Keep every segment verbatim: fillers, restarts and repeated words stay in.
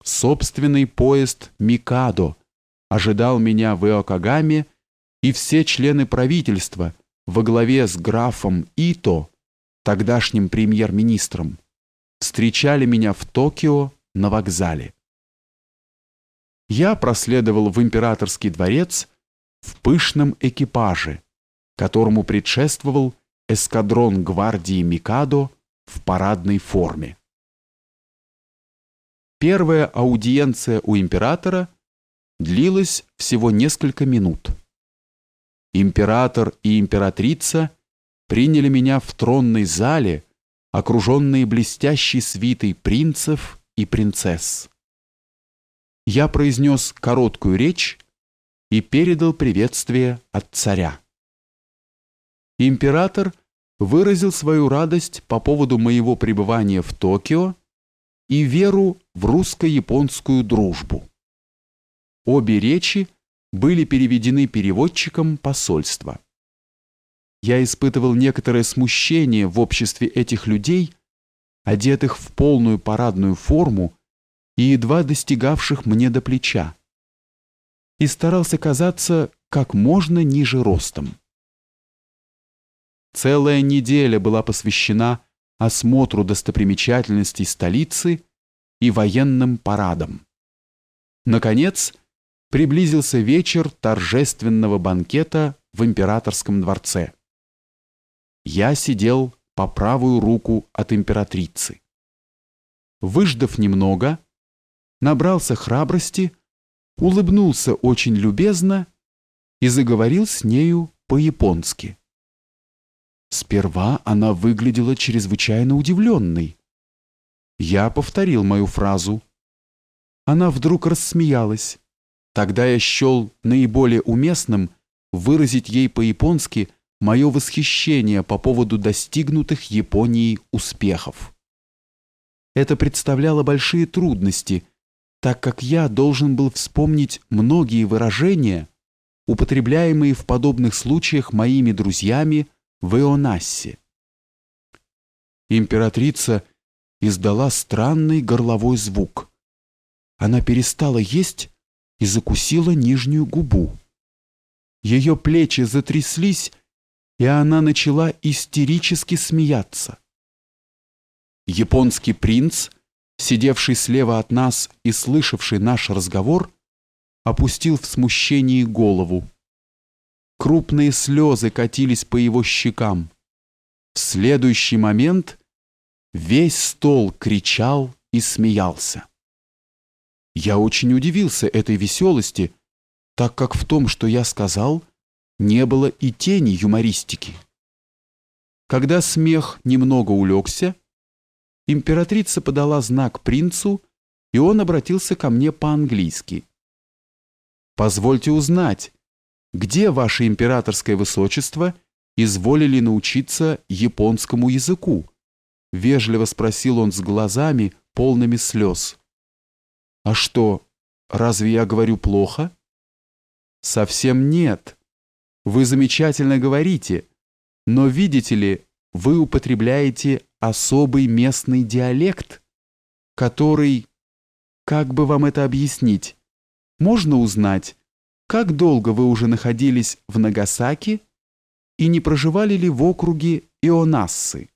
собственный поезд Микадо ожидал меня в Иокогаме, и все члены правительства во главе с графом Ито, тогдашним премьер-министром, встречали меня в Токио на вокзале. Я проследовал в императорский дворец в пышном экипаже, которому предшествовал эскадрон гвардии Микадо в парадной форме. Первая аудиенция у императора длилась всего несколько минут. Император и императрица приняли меня в тронной зале, окруженные блестящей свитой принцев и принцесс. Я произнес короткую речь и передал приветствие от царя. Император выразил свою радость по поводу моего пребывания в Токио и веру в русско-японскую дружбу. Обе речи были переведены переводчиком посольства. Я испытывал некоторое смущение в обществе этих людей, одетых в полную парадную форму и едва достигавших мне до плеча, и старался казаться как можно ниже ростом. Целая неделя была посвящена осмотру достопримечательностей столицы и военным парадам. Наконец, приблизился вечер торжественного банкета в императорском дворце. Я сидел по правую руку от императрицы. Выждав немного, набрался храбрости, улыбнулся очень любезно и заговорил с нею по-японски. Сперва она выглядела чрезвычайно удивленной. Я повторил мою фразу. Она вдруг рассмеялась. Тогда я счел наиболее уместным выразить ей по-японски мое восхищение по поводу достигнутых Японией успехов. Это представляло большие трудности, так как я должен был вспомнить многие выражения, употребляемые в подобных случаях моими друзьями в Ионассе. Императрица издала странный горловой звук. Она перестала есть и закусила нижнюю губу. Ее плечи затряслись, и она начала истерически смеяться. Японский принц, сидевший слева от нас и слышавший наш разговор, опустил в смущении голову. Крупные слезы катились по его щекам. В следующий момент весь стол кричал и смеялся. Я очень удивился этой веселости, так как в том, что я сказал, не было и тени юмористики. Когда смех немного улегся, императрица подала знак принцу, и он обратился ко мне по-английски. «Позвольте узнать, где ваше императорское высочество изволили научиться японскому языку?» — вежливо спросил он с глазами, полными слез. «А что, разве я говорю плохо?» «Совсем нет. Вы замечательно говорите, но, видите ли, вы употребляете особый местный диалект, который... Как бы вам это объяснить? Можно узнать, как долго вы уже находились в Нагасаки и не проживали ли в округе Ионассы?»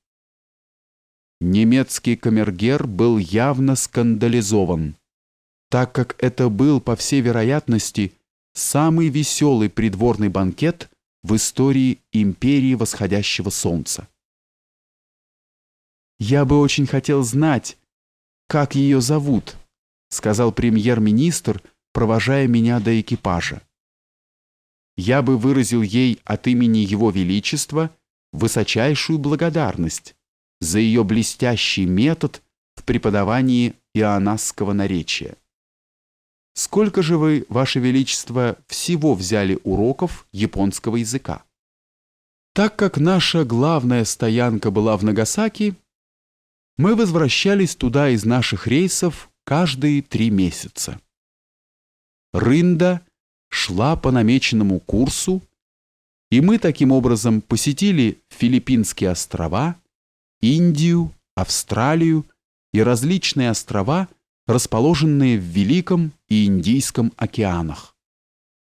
Немецкий камергер был явно скандализован, так как это был, по всей вероятности, самый веселый придворный банкет в истории империи восходящего солнца. «Я бы очень хотел знать, как ее зовут», — сказал премьер-министр, провожая меня до экипажа. «Я бы выразил ей от имени Его Величества высочайшую благодарность за ее блестящий метод в преподавании ионасского наречия. Сколько же вы, Ваше Величество, всего взяли уроков японского языка?» Так как наша главная стоянка была в Нагасаки, мы возвращались туда из наших рейсов каждые три месяца. Рында шла по намеченному курсу, и мы таким образом посетили Филиппинские острова, Индию, Австралию и различные острова, расположенные в Великом и Индийском океанах.